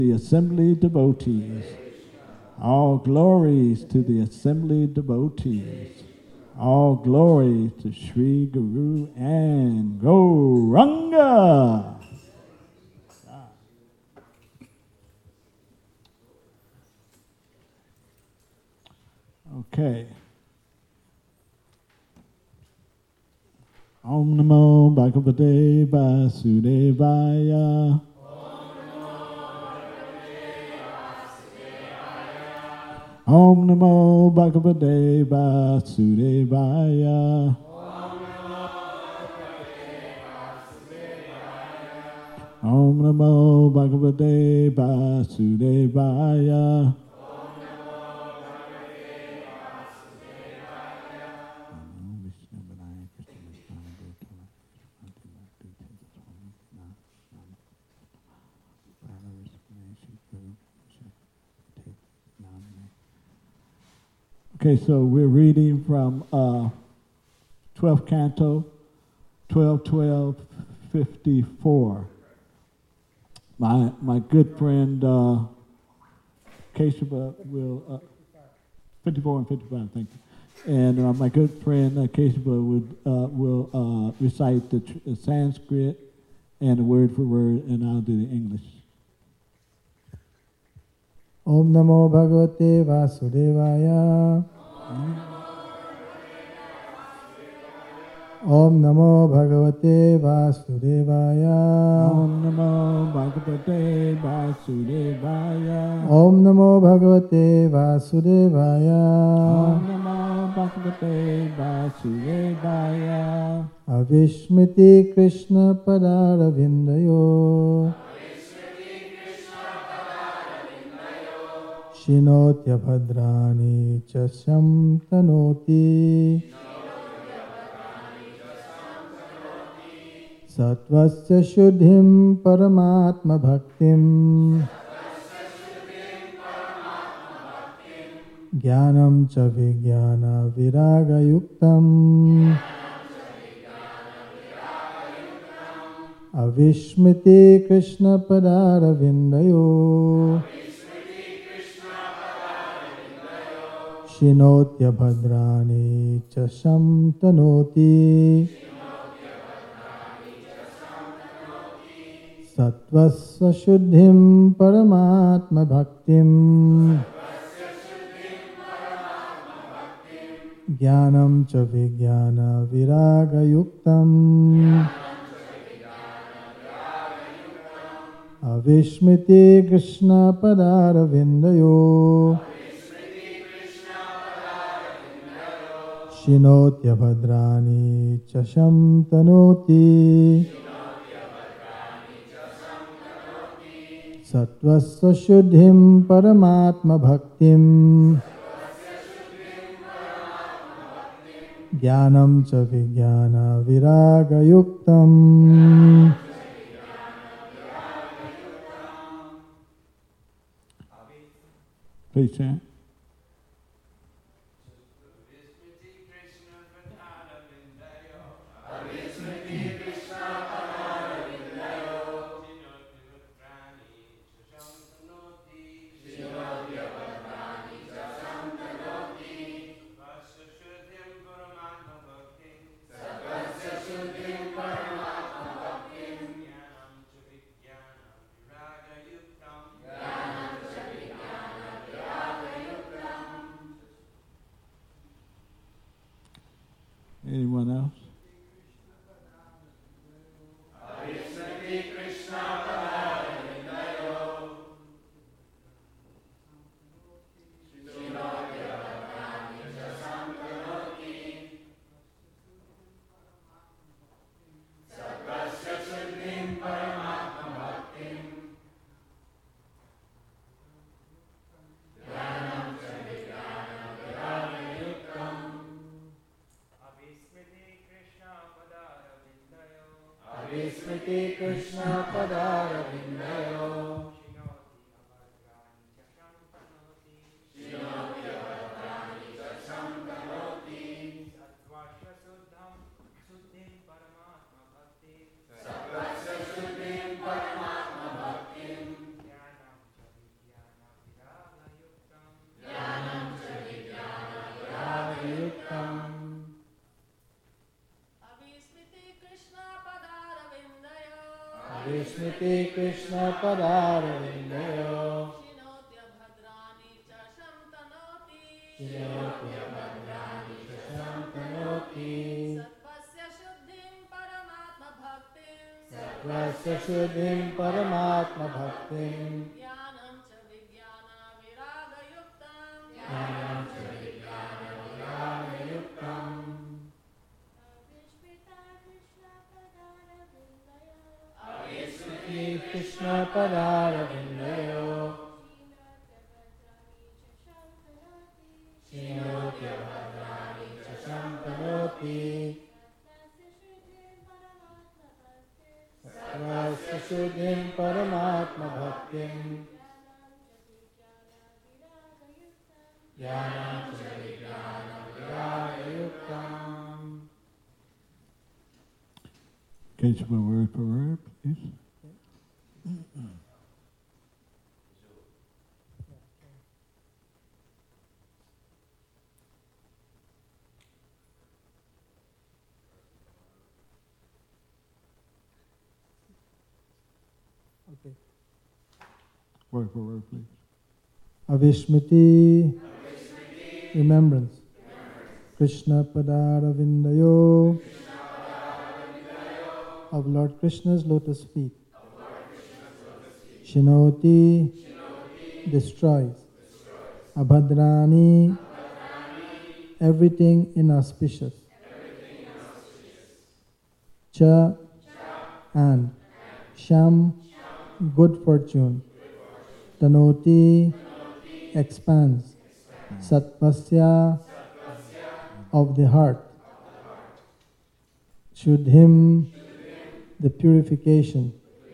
the assembly devotees. All glories to the assembly devotees. All glory to Sri Guru and Gauranga. Okay. Om Namo Bhagavate Vasudevaya. Om Namo Bhagavate Vasudevaya. Om Namo Bhagavate Vasudevaya. Okay, so we're reading from 12th Canto, 12:12:54. My good friend Keshava will 54 and 55. Thank you. And my good friend Keshava will recite the Sanskrit and the word for word, and I'll do the English. Om Namo Bhagavate Vasudevaya. Om Namo Bhagavate Vasudevaya. Om Namo Bhagavate Vasudevaya. Om Namo Bhagavate Vasudevaya. Om Namo Bhagavate Vasudevaya. Avishmiti Krishna Padaravindayo. Shinotya Bhadrani Chasham Tanoti. Sattvasya Shuddhim Paramatma Bhaktim. Jnanam cha Vijnana Viraga Yuktam. Avishmiti Krishna Padaravindayo. Shinotya Bhadrani Chasham Tanoti. Sattvasya Shuddhim Paramatma Bhaktim. Jnanam cha Vijnana Viraga Yuktam. Avishmiti Krishna Padaravindayo. Shinotya Bhadrani Chasham Tanoti. Sattvasya Shuddhim Paramatma Bhaktim. Jnanam cha Vijnana Viraga Yuktam. Please chant. Avishmiti Krishna Padaravindayo Shinotya Bhadrani Chasham Tanoti Satvasya Shuddhim Paramatma Bhaktim Jnanam Cha Vijnana Viraga Yuktam Avishmiti Krishna Padaravindayo Shinotya Bhadrani Chasham Tanoti Satvasya Shuddhim Paramatma Bhaktim Jnanam Cha Vijnana Viraga Yuktam. Kesava, word for word, please. Okay. Word for word, please. Avishmiti, remembrance. Krishna Padaravindayo, of Lord Krishna's lotus feet. Shinoti, destroys. Abhadrani, everything inauspicious. Cha, and. Sham, good fortune. Tanoti, expands. Satvasya, of the heart. Shuddhim, the purification.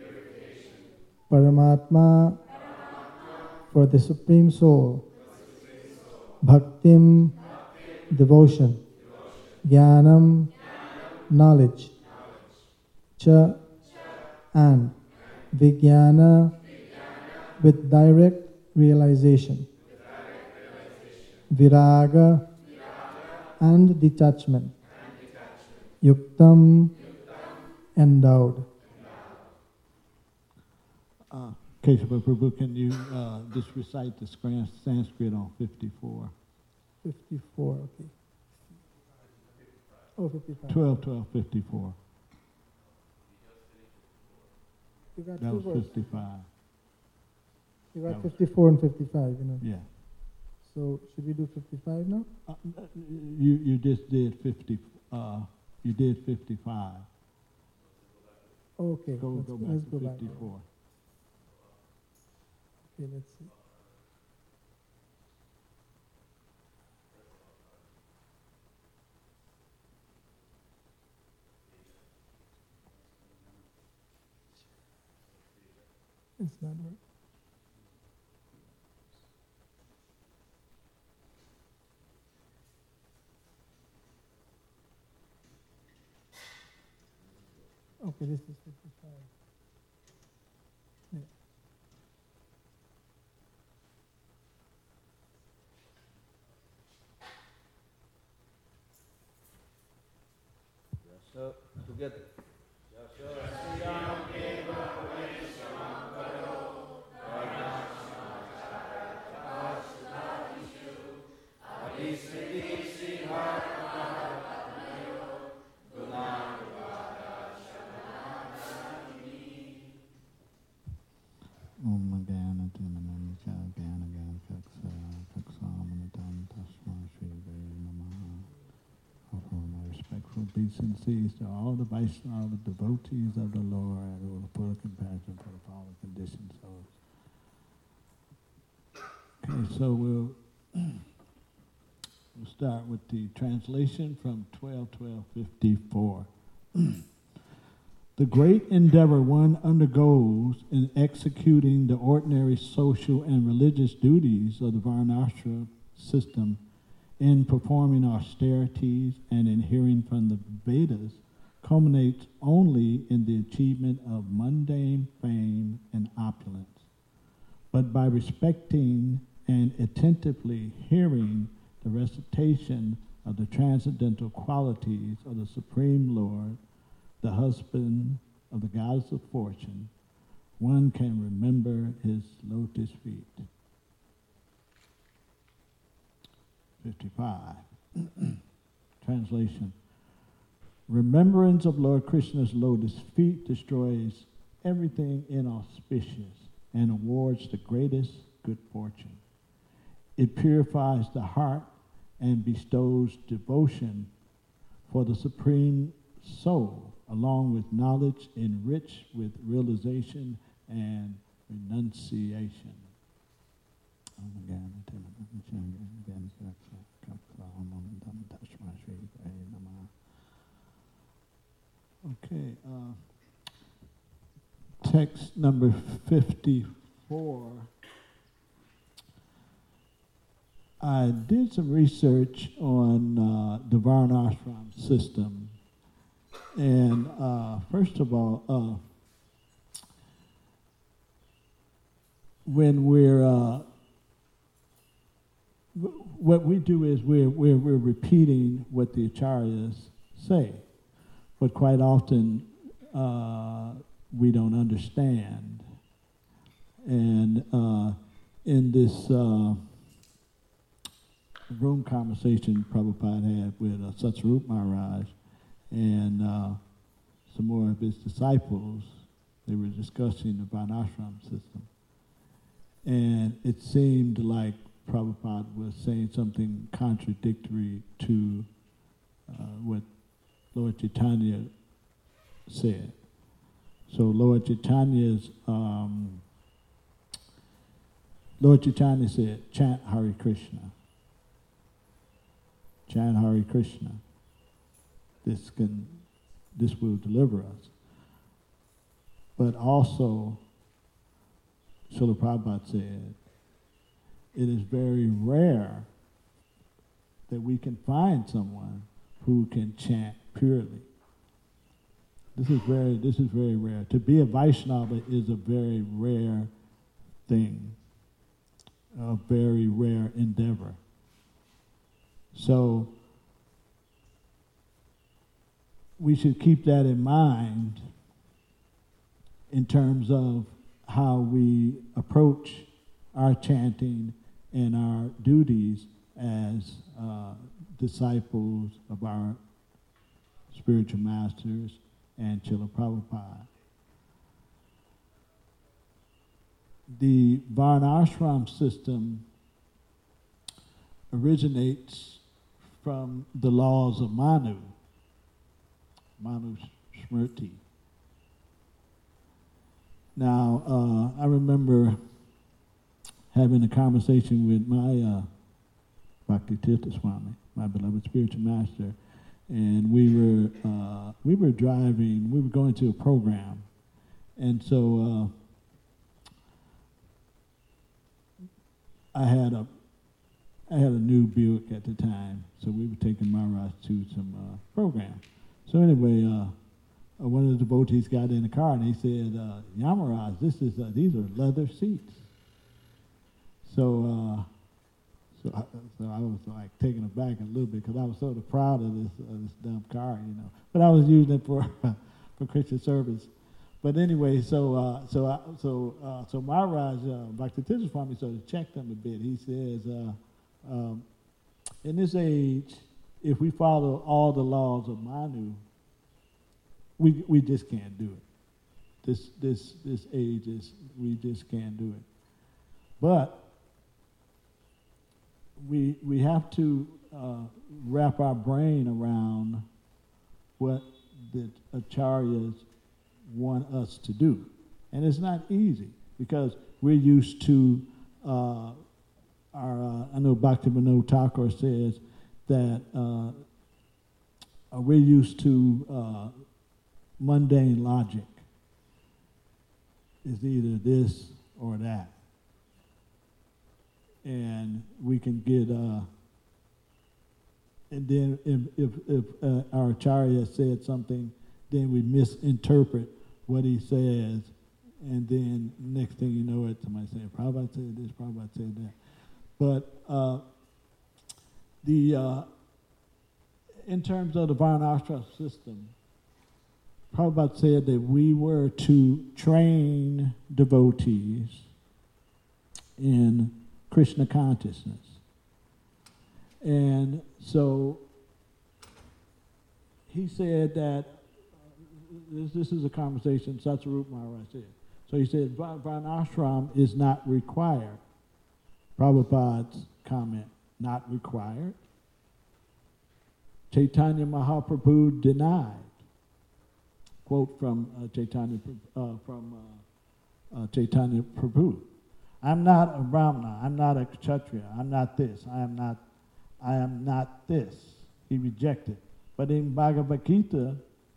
Paramatma, for the Supreme Soul. Bhaktim, devotion. Jnanam, knowledge. Cha, and. Vijnana, with direct realization. Viraga, and detachment. Yuktam, endowed. Kesava Prabhu, can you just recite the Sanskrit on 54? 54, okay. Oh, 55. 12, 12, 54. You got That two was verses. 55. You got that was- 54 and 55, you know. Yeah. So should we do 55 now? You just did 50. You did 55. Okay, Go let's back go to back. 54. Okay, let's see. It's not working. Okay, this is 55. Yeah. So, together. Om Gana Timanam Cha Gana Gana Kaksa Kaksamanatam Tasma Shri Guru Namaha. Offer my respectful obeisances to all the Vaishnava devotees of the Lord, who will full compassion for the fallen conditioned souls. Okay, so we'll start with the translation from 12:12:54. The great endeavor one undergoes in executing the ordinary social and religious duties of the Varnashram system, in performing austerities and in hearing from the Vedas, culminates only in the achievement of mundane fame and opulence. But by respecting and attentively hearing the recitation of the transcendental qualities of the Supreme Lord, the husband of the goddess of fortune, one can remember his lotus feet. 55. Translation. Remembrance of Lord Krishna's lotus feet destroys everything inauspicious and awards the greatest good fortune. It purifies the heart and bestows devotion for the Supreme Soul, along with knowledge enriched with realization and renunciation. Okay, text number 54. I did some research on the Varnashram system. And first of all, when we're, what we do is we're repeating what the acharyas say. But quite often, we don't understand. And in this room conversation Prabhupada had with Satsarup Maharaj and some more of his disciples, they were discussing the Varnashram system. And it seemed like Prabhupada was saying something contradictory to what Lord Chaitanya said. So Lord Chaitanya said, chant Hare Krishna. Chant Hare Krishna. This will deliver us. But also, Srila Prabhupada said, it is very rare that we can find someone who can chant purely. This is very rare. To be a Vaishnava is a very rare thing, a very rare endeavor. So we should keep that in mind in terms of how we approach our chanting and our duties as disciples of our spiritual masters and Srila Prabhupada. The Varnashram system originates from the laws of Manu Smriti. Now, I remember having a conversation with my Bhakti Tirtha Swami, my beloved spiritual master, and we were driving. We were going to a program, and so I had a new Buick at the time, so we were taking Maharaj to some program. So anyway, one of the devotees got in the car and he said, "Yamaraj, these are leather seats." So I was like taken aback a little bit because I was sort of proud of this dumb car, you know. But I was using it for Christian service. But anyway, so Maharaj, Bhakti Tirtha Swami sort of checked him a bit. He says, in this age, if we follow all the laws of Manu, we just can't do it. This age we just can't do it. But we have to wrap our brain around what the acharyas want us to do. And it's not easy because we're used to I know Bhaktivinoda Thakur says that we're used to mundane logic. It's either this or that. And we can get, and then if our acharya said something, then we misinterpret what he says, and then next thing you know it, somebody said, Prabhupada said this, Prabhupada said that. But in terms of the Varnashram system, Prabhupada said that we were to train devotees in Krishna consciousness. And so he said that, this is a conversation Satsarup Maharaj said. So he said, Varnashram is not required. Prabhupada's comment, not required. Chaitanya Mahaprabhu denied. Quote from Chaitanya Prabhu. I'm not a Brahmana, I'm not a Kshatriya, I'm not this, I am not this. He rejected. But in Bhagavad Gita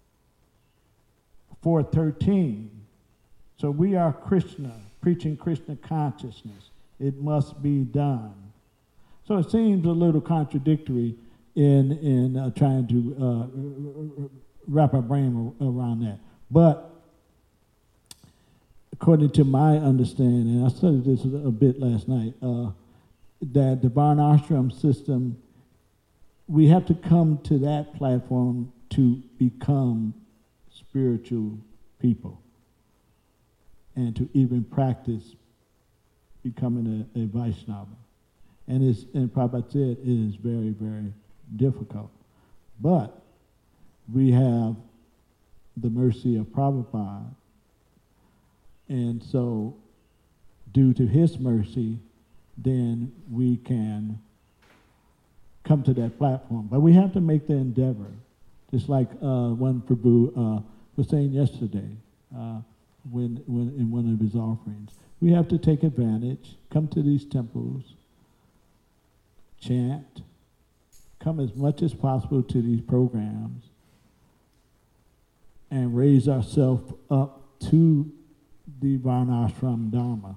4:13, so we are Krishna, preaching Krishna consciousness. It must be done. So it seems a little contradictory in trying to wrap our brain around that. But according to my understanding, I studied this a bit last night, that the Varnashram system, we have to come to that platform to become spiritual people and to even practice becoming a Vaishnava. And Prabhupada said it is very, very difficult. But we have the mercy of Prabhupada, and so due to his mercy, then we can come to that platform. But we have to make the endeavor, just like one Prabhu was saying yesterday when in one of his offerings. We have to take advantage, come to these temples, chant, come as much as possible to these programs, and raise ourselves up to the Varnashram Dharma.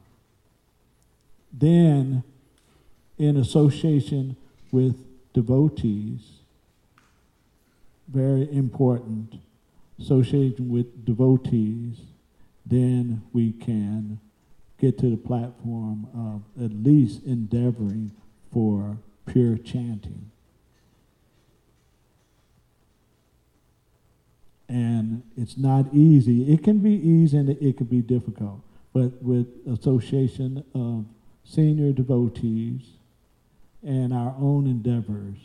Then, in association with devotees, very important, association with devotees, then we can get to the platform of at least endeavoring for pure chanting. And it's not easy. It can be easy and it can be difficult. But with association of senior devotees and our own endeavors,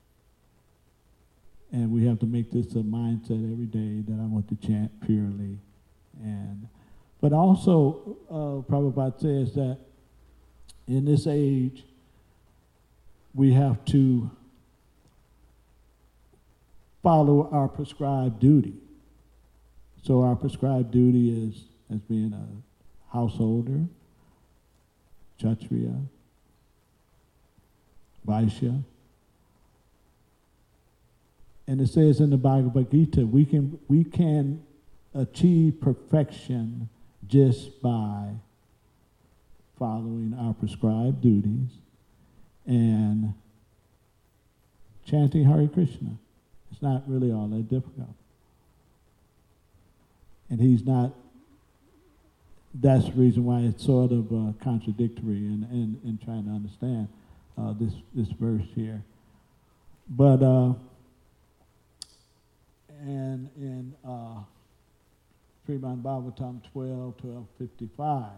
and we have to make this a mindset every day that I want to chant purely. But also, Prabhupada says that in this age, we have to follow our prescribed duty. So our prescribed duty is as being a householder, Kshatriya, Vaishya. And it says in the Bhagavad Gita, we can achieve perfection just by following our prescribed duties and chanting Hare Krishna. It's not really all that difficult. And that's the reason why it's sort of contradictory in trying to understand this verse here. But, and in Srimad Bhagavatam 12:55,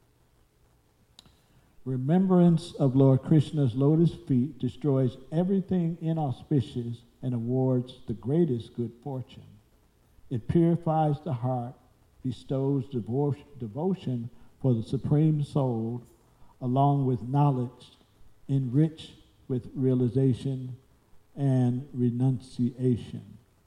remembrance of Lord Krishna's lotus feet destroys everything inauspicious and awards the greatest good fortune. It purifies the heart, bestows devotion for the Supreme Soul, along with knowledge, enriched with realization and renunciation.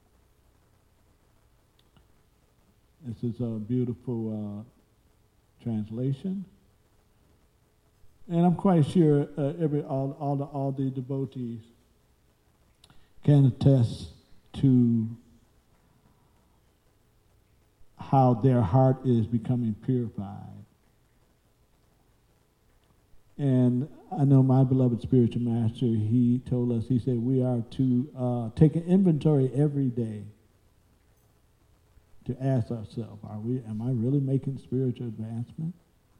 This is a beautiful translation. And I'm quite sure all the devotees can attest to how their heart is becoming purified. And I know my beloved spiritual master, he told us, he said, we are to take an inventory every day to ask ourselves, am I really making spiritual advancement?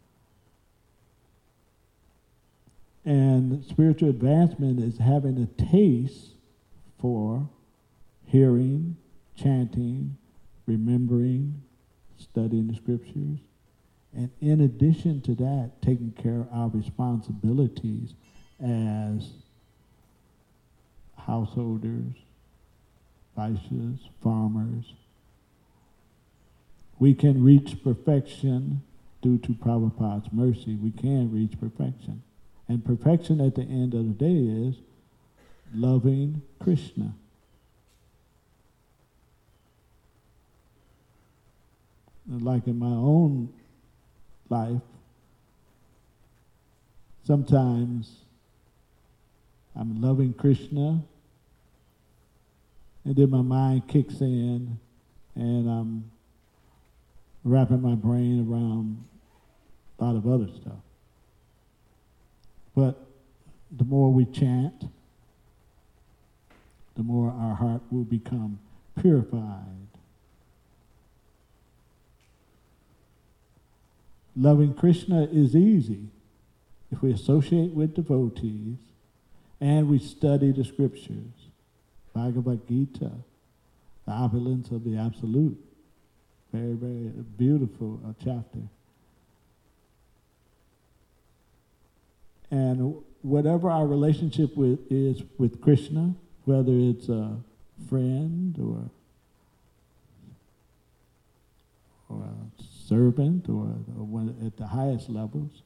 And spiritual advancement is having a taste for hearing, chanting, remembering, studying the scriptures, and in addition to that, taking care of our responsibilities as householders, vicious, farmers. We can reach perfection due to Prabhupada's mercy. We can reach perfection. And perfection at the end of the day is loving Krishna. Like in my own life, sometimes I'm loving Krishna, and then my mind kicks in, and I'm wrapping my brain around a lot of other stuff. But the more we chant, the more our heart will become purified. Loving Krishna is easy if we associate with devotees and we study the scriptures. Bhagavad Gita, the opulence of the Absolute. Very, very beautiful chapter. And whatever our relationship is with Krishna, whether it's a friend or a servant or one at the highest levels,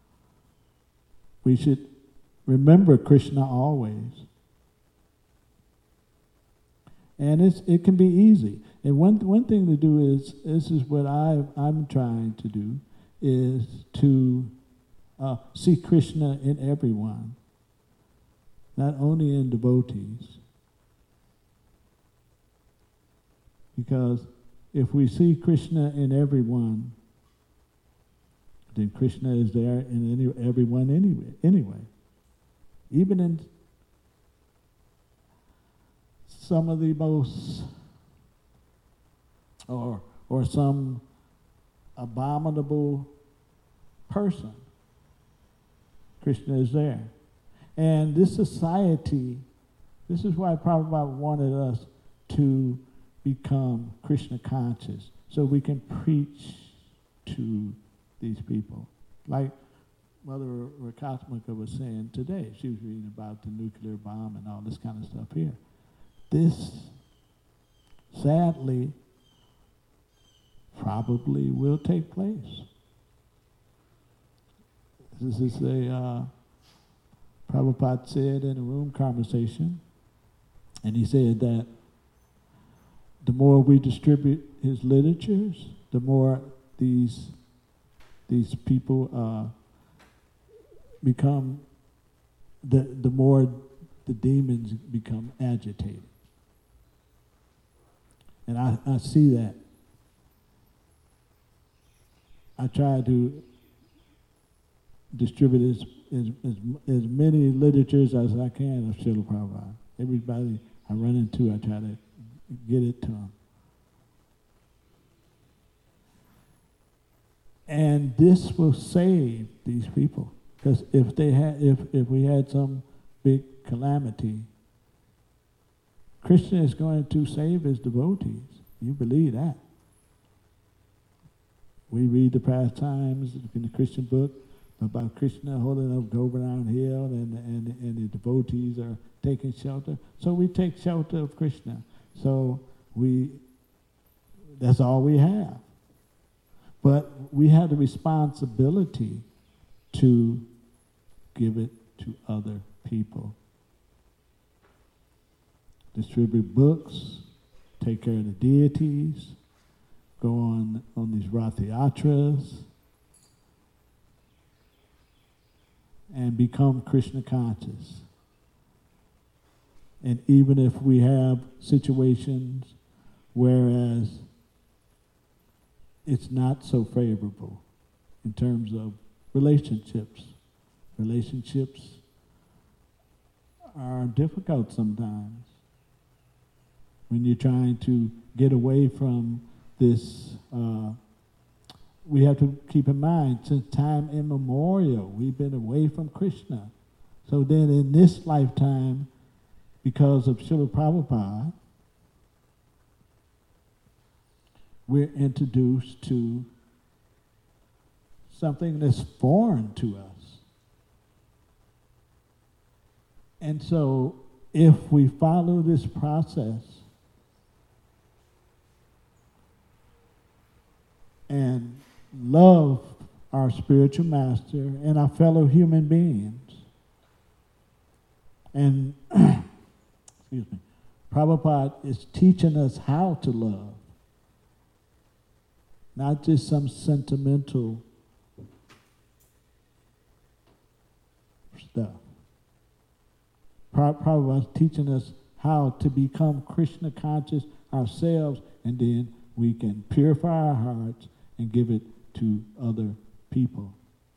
we should remember Krishna always. And it can be easy. And one thing to do is, this is what I'm trying to do, is to see Krishna in everyone, not only in devotees. Because if we see Krishna in everyone, then Krishna is there in everyone anyway. Even in some of the most, or some abominable person, Krishna is there. And this society, this is why Prabhupada wanted us to become Krishna conscious, so we can preach to these people. Like Mother Rakatmika was saying today, she was reading about the nuclear bomb and all this kind of stuff here. This, sadly, probably will take place. This is Prabhupada said in a room conversation, and he said that the more we distribute his literatures, the more these people become, the more the demons become agitated. And I see that. I try to distribute as many literatures as I can of Srila Prabhupada. Everybody I run into, I try to get it to them. And this will save these people, because if we had some big calamity, Krishna is going to save his devotees. You believe that? We read the pastimes in the Christian book about Krishna holding up Govardhan Hill, and the devotees are taking shelter. So we take shelter of Krishna. So that's all we have. But we have the responsibility to give it to other people. Distribute books, take care of the deities, go on these Rathayatras, and become Krishna conscious. And even if we have situations whereas it's not so favorable in terms of relationships are difficult sometimes when you're trying to get away from this. We have to keep in mind, since time immemorial, we've been away from Krishna. So then in this lifetime, because of Srila Prabhupada, we're introduced to something that's foreign to us. And so if we follow this process and love our spiritual master and our fellow human beings, and excuse me, Prabhupada is teaching us how to love, not just some sentimental stuff. Prabhupada is teaching us how to become Krishna conscious ourselves, and then we can purify our hearts and give it to other people.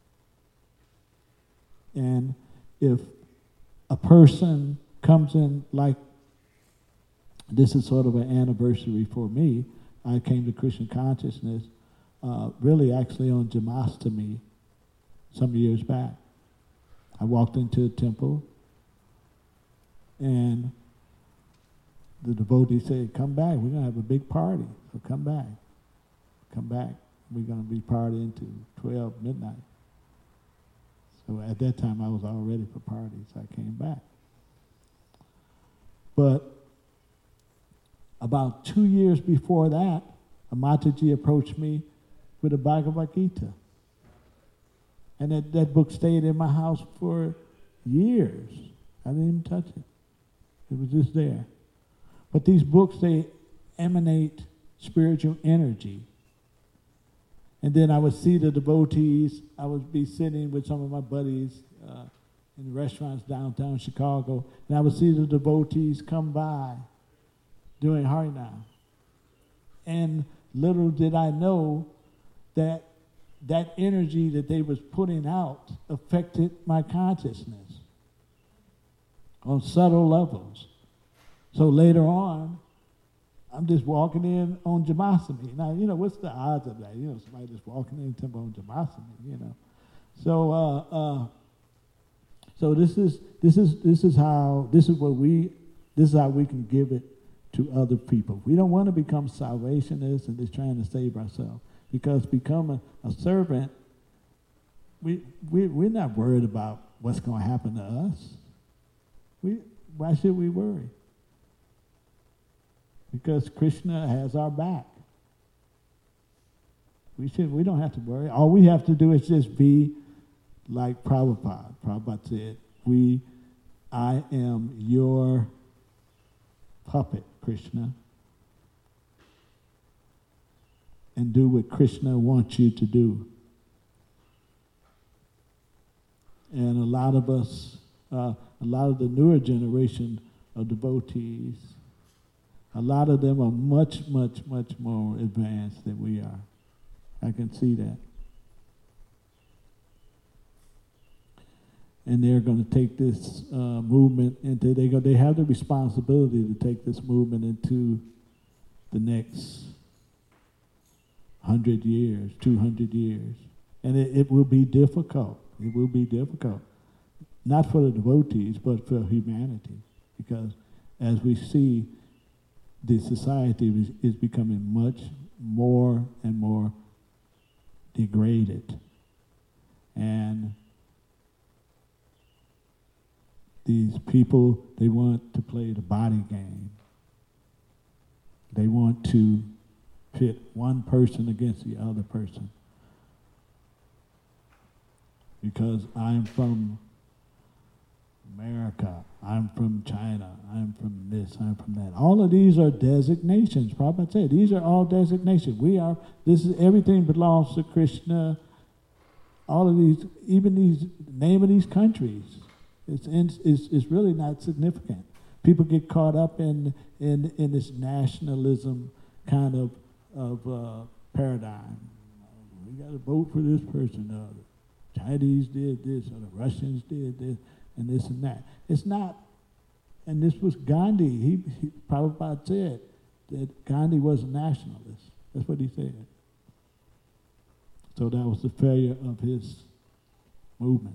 And if a person comes in, like, this is sort of an anniversary for me. I came to Krishna consciousness really actually on Janmashtami some years back. I walked into a temple and the devotee said, come back, we're going to have a big party, so come back. Come back. We're going to be partying to 12 midnight. So at that time I was all ready for parties, so I came back. But about 2 years before that, Mataji approached me with a Bhagavad Gita. And that book stayed in my house for years. I didn't even touch it. It was just there. But these books, they emanate spiritual energy. And then I would see the devotees. I would be sitting with some of my buddies in restaurants downtown Chicago, and I would see the devotees come by doing Harinam. And little did I know that that energy that they was putting out affected my consciousness on subtle levels. So later on, I'm just walking in on Janmashtami. Now, you know, what's the odds of that? You know, somebody just walking in the temple on Janmashtami, you know. So this is how we can give it to other people. We don't want to become salvationists and just trying to save ourselves, because becoming a servant, we're not worried about what's going to happen to us. Why should we worry? Because Krishna has our back. We don't have to worry. All we have to do is just be like Prabhupada. Prabhupada said, I am your puppet, Krishna, and do what Krishna wants you to do. And a lot of us, a lot of the newer generation of devotees, a lot of them are much, much, much more advanced than we are. I can see that. And they're going to take this movement into, they have the responsibility to take this movement into the next 100 years, 200 years. And it will be difficult. It will be difficult. Not for the devotees, but for humanity. Because as we see, the society is becoming much more and more degraded. And these people, they want to play the body game. They want to pit one person against the other person. Because I'm from America, I'm from China, I'm from this, I'm from that. All of these are designations. Prabhupada said, these are all designations. Everything belongs to Krishna. All of these, even these, name of these countries, it's really not significant. People get caught up in this nationalism kind of paradigm. We got to vote for this person, or the Chinese did this, or the Russians did this, and this and that. It's not, and this was Gandhi. He Prabhupada said that Gandhi was a nationalist. That's what he said. So that was the failure of his movement.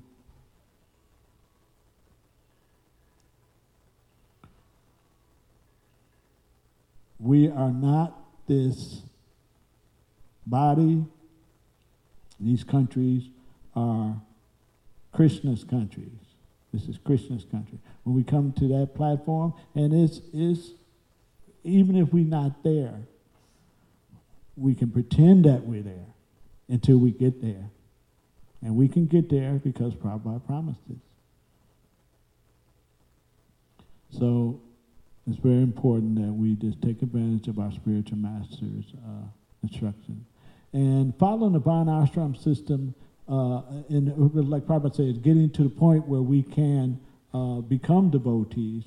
We are not this body. These countries are Christianist countries. This is Christianist country. When we come to that platform, and it's even if we're not there, we can pretend that we're there until we get there. And we can get there because Prabhupada promised it. So it's very important that we just take advantage of our spiritual master's instruction. And following the Varna Ashram system, like Prabhupada says, getting to the point where we can become devotees,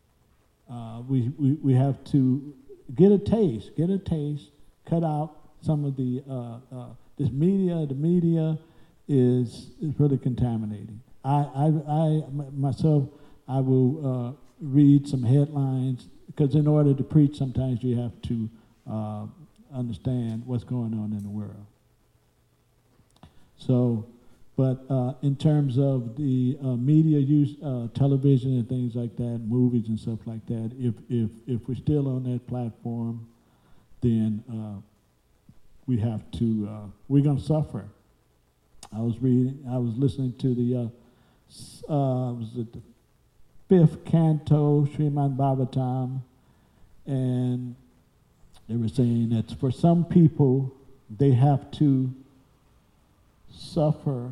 we have to get a taste, cut out some of the this media. The media is really contaminating. I myself will read some headlines, because in order to preach, sometimes you have to understand what's going on in the world. So, but in terms of the media use, television and things like that, movies and stuff like that, if we're still on that platform, then we have to, we're going to suffer. I was listening to the, was it the 5th canto, Srimad Bhagavatam, and they were saying that for some people, they have to suffer.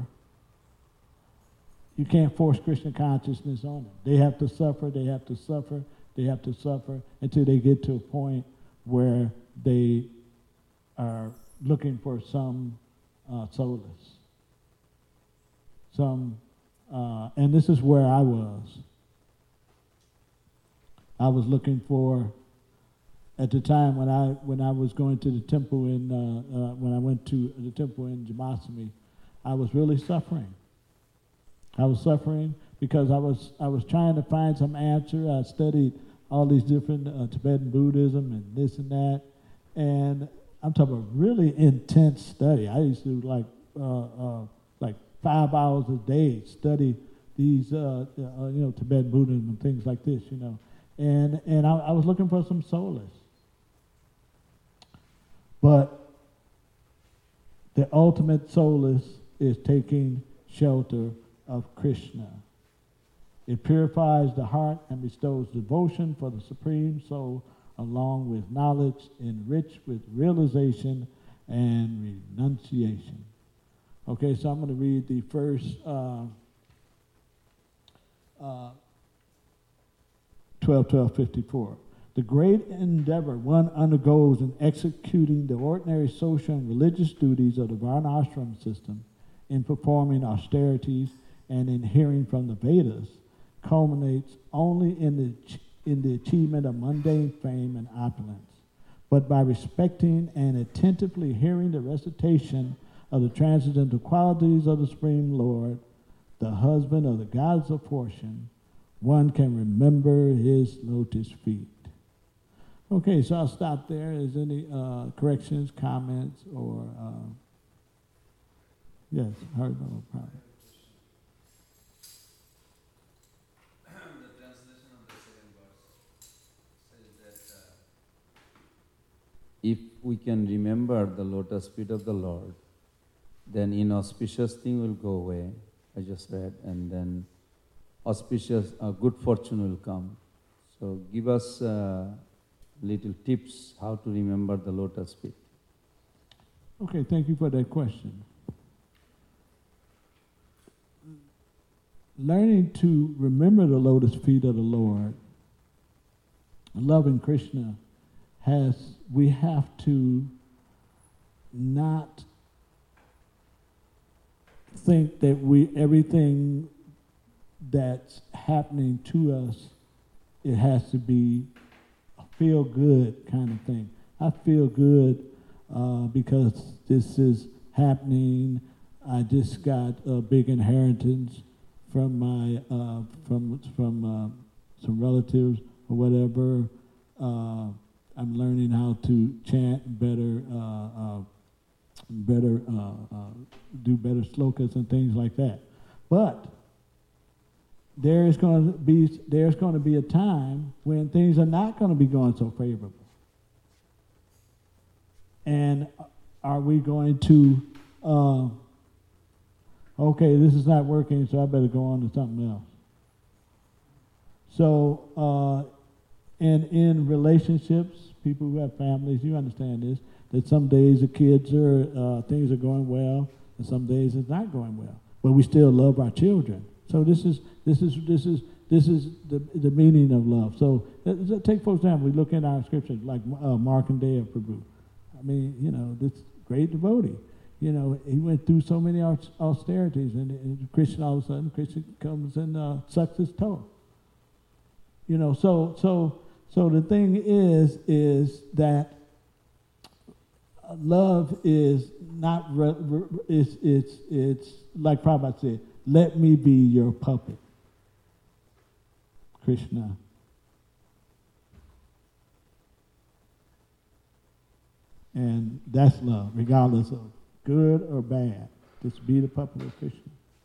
You can't force Krishna consciousness on them. They have to suffer until they get to a point where they are looking for some solace. And this is where I was. I was looking for, at the time when I was going to the temple when I went to the temple in Jamasami, I was really suffering. I was suffering because I was trying to find some answer. I studied all these different Tibetan Buddhism and this and that, and I'm talking about really intense study. I used to do like 5 hours a day study these Tibetan Buddhism and things like this, and I was looking for some solace. But the ultimate solace is taking shelter of Krishna. It purifies the heart and bestows devotion for the Supreme Soul, along with knowledge enriched with realization and renunciation. Okay, so I'm going to read the first 12:54. The great endeavor one undergoes in executing the ordinary social and religious duties of the Varnashram system, in performing austerities and in hearing from the Vedas, culminates only in the achievement of mundane fame and opulence. But by respecting and attentively hearing the recitation of the transcendental qualities of the Supreme Lord, the husband of the gods of fortune, one can remember his lotus feet. Okay, so I'll stop there. Is any corrections, comments, or yes, heard no problem. The translation of the second verse says that if we can remember the lotus feet of the Lord, then inauspicious thing will go away, I just read, and then auspicious, good fortune will come. So give us little tips how to remember the lotus feet. Okay, thank you for that question. Learning to remember the lotus feet of the Lord, loving Krishna, we have to not think that everything that's happening to us, it has to be a feel-good kind of thing. I feel good because this is happening. I just got a big inheritance from my from some relatives or whatever. I'm learning how to chant better, do better slokas and things like that. But there's going to be a time when things are not going to be going so favorable. And are we going to, okay, this is not working, so I better go on to something else. So, and in relationships, people who have families, you understand this, that some days the kids are, things are going well, and some days it's not going well. But we still love our children. So this is the meaning of love. So take, for example, we look in our scriptures like Markandeya Prabhu. I mean, you know, this great devotee. You know, he went through so many austerities, and Krishna, all of a sudden, Krishna comes and sucks his toe. You know, so the thing is that love is not, it's like Prabhupada said, let me be your puppet, Krishna. And that's love, regardless of good or bad. Just be the puppet of Krishna.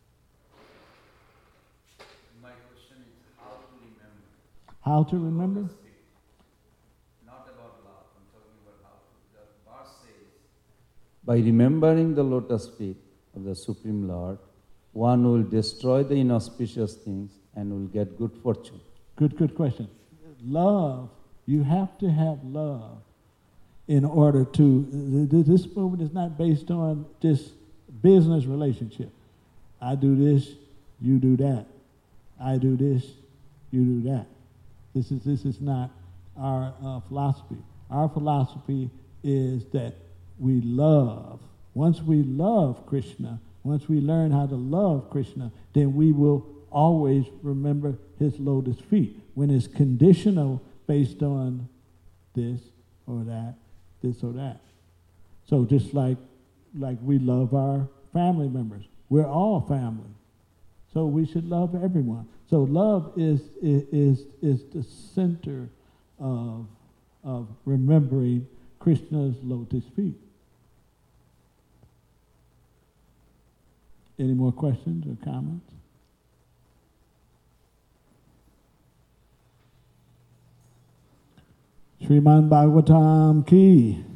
My question is how to remember. How to remember? Not about love. I'm talking about how to. The verse says, by remembering the lotus feet of the Supreme Lord, one will destroy the inauspicious things and will get good fortune. Good question. Love, you have to have love in order to, this movement is not based on just business relationship. I do this, you do that. I do this, you do that. This is not our philosophy. Our philosophy is that we love. Once we love Krishna, once we learn how to love Krishna, then we will always remember his lotus feet. When it's conditional based on this or that, this or that. So just like we love our family members. We're all family. So we should love everyone. So love is the center of remembering Krishna's lotus feet. Any more questions or comments? Srimad Bhagavatam ki